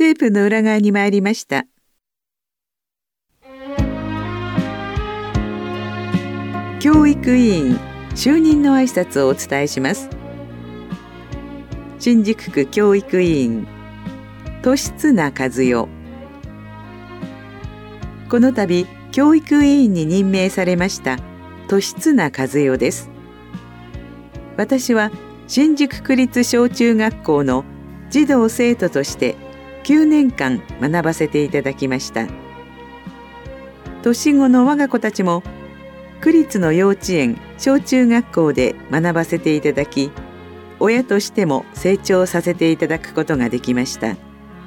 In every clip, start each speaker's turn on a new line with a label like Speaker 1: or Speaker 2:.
Speaker 1: テープの裏側に参りました。教育委員就任の挨拶をお伝えします。新宿区教育委員利綱和代。この度教育委員に任命されました利綱和代です。私は新宿区立小中学校の児童生徒として9年間学ばせていただきました。年子の我が子たちも区立の幼稚園小中学校で学ばせていただき、親としても成長させていただくことができました。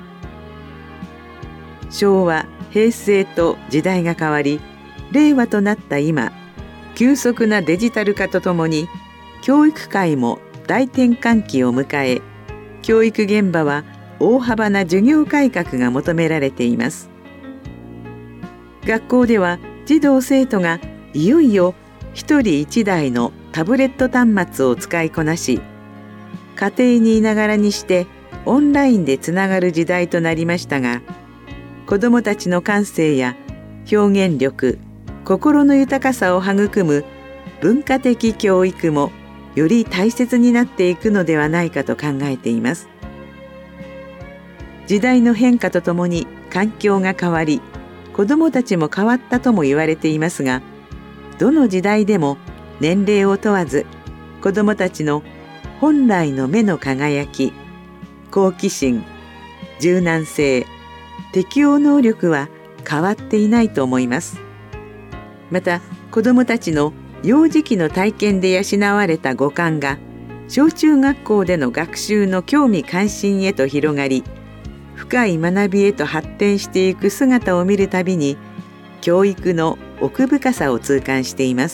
Speaker 1: 昭和平成と時代が変わり、令和となった今、急速なデジタル化とともに教育界も大転換期を迎え、教育現場は大幅な授業改革が求められています。学校では児童生徒がいよいよ一人一台のタブレット端末を使いこなし、家庭にいながらにしてオンラインでつながる時代となりましたが、子どもたちの感性や表現力、心の豊かさを育む文化的教育もより大切になっていくのではないかと考えています。時代の変化とともに環境が変わり、子どもたちも変わったとも言われていますが、どの時代でも年齢を問わず、子どもたちの本来の目の輝き、好奇心、柔軟性、適応能力は変わっていないと思います。また、子どもたちの幼児期の体験で養われた五感が小中学校での学習の興味関心へと広がり、深い学びへと発展していく姿を見るたびに、教育の奥深さを痛感しています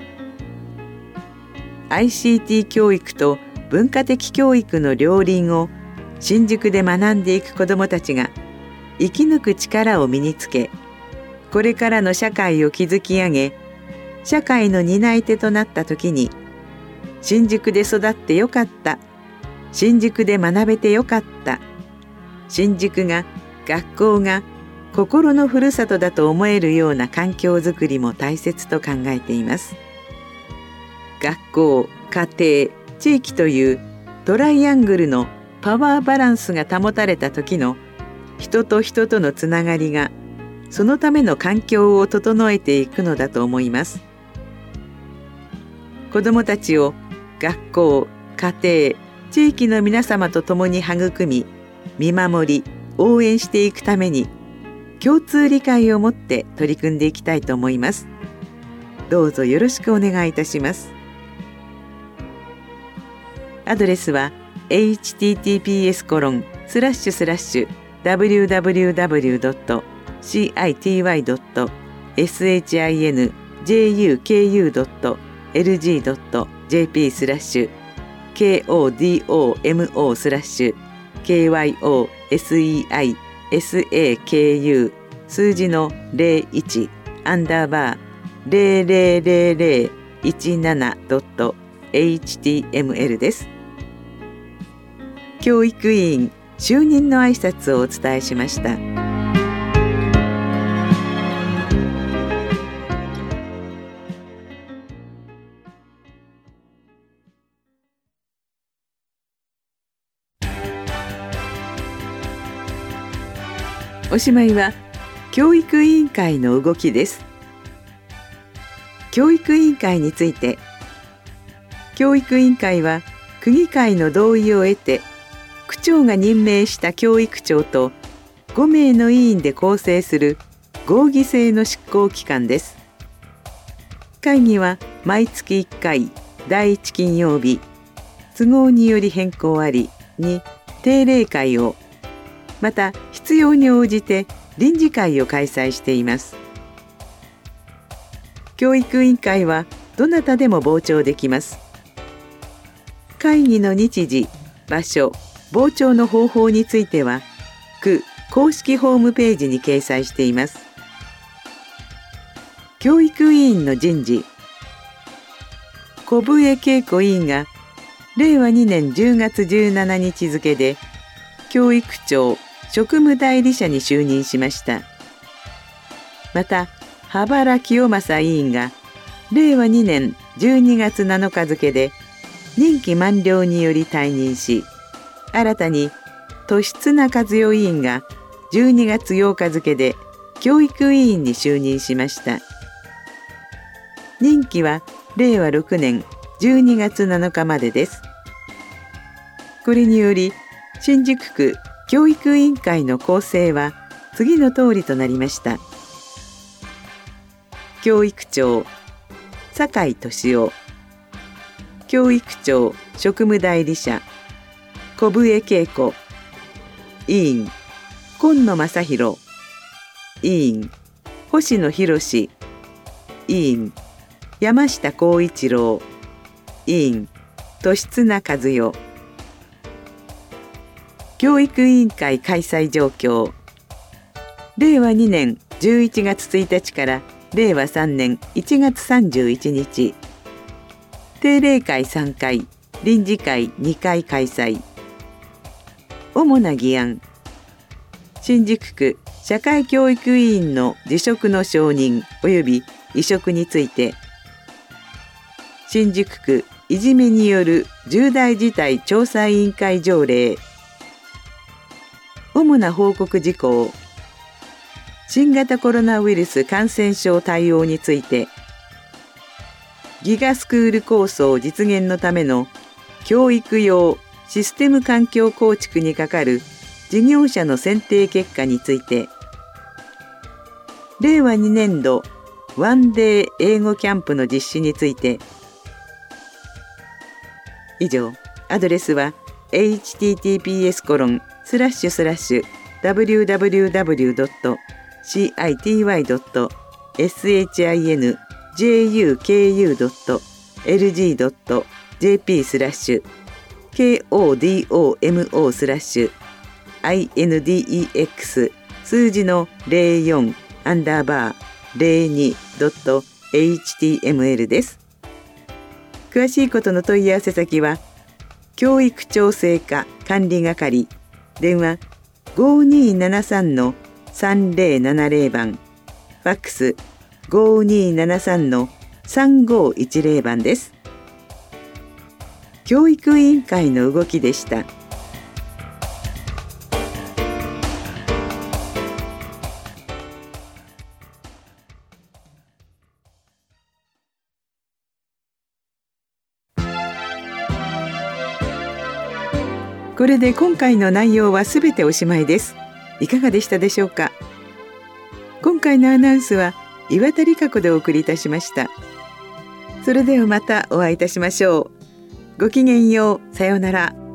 Speaker 1: 。ICT 教育と文化的教育の両輪を新宿で学んでいく子どもたちが生き抜く力を身につけ、これからの社会を築き上げ、社会の担い手となった時に、新宿で育ってよかった、新宿で学べてよかった、新宿が、学校が心のふるさとだと思えるような環境づくりも大切と考えています。学校、家庭、地域というトライアングルのパワーバランスが保たれた時の人と人とのつながりが、そのための環境を整えていくのだと思います。子どもたちを学校、家庭、地域の皆様と共に育み、見守り、応援していくために、共通理解を持って取り組んでいきたいと思います。どうぞよろしくお願いいたします。アドレスは https://www.city.co.jp/KODOMO/KYOSEISAKU 数字の01-000017.html です。教育委員就任の挨拶をお伝えしました。おしまいは教育委員会の動きです。教育委員会について、教育委員会は区議会の同意を得て、区長が任命した教育長と5名の委員で構成する合議制の執行機関です。会議は毎月1回第1金曜日、都合により変更ありに定例会を、また必要に応じて臨時会を開催しています。教育委員会はどなたでも傍聴できます。会議の日時、場所、傍聴の方法については区公式ホームページに掲載しています。教育委員の人事、小笛恵子委員が令和2年10月17日付で教育長職務代理者に就任しました。また羽原清正委員が令和2年12月7日付で任期満了により退任し、新たに利綱和代委員が12月8日付で教育委員に就任しました。任期は令和6年12月7日までです。これにより新宿区教育委員会の構成は次の通りとなりました。教育長酒井俊夫、教育長職務代理者小笛恵子、委員今野正弘、委員星野博、委員山下幸一郎、委員利綱和代。教育委員会開催状況。令和2年11月1日から令和3年1月31日、定例会3回、臨時会2回開催。主な議案。新宿区社会教育委員の辞職の承認及び委嘱について、新宿区いじめによる重大事態調査委員会条例。主な報告事項。新型コロナウイルス感染症対応について、ギガスクール構想実現のための教育用システム環境構築に係る事業者の選定結果について、令和2年度ワンデー英語キャンプの実施について。以上、アドレスは https://www.city.syndicom/index 数字の 04-02.html です。詳しいことの問い合わせ先は教育調整課管理係、電話 5273-3070 番、ファックス 5273-3510 番です。教育委員会の動きでした。これで今回の内容はすべておしまいです。いかがでしたでしょうか。今回のアナウンスは岩田理香子でお送りいたしました。それではまたお会いいたしましょう。ごきげんよう。さようなら。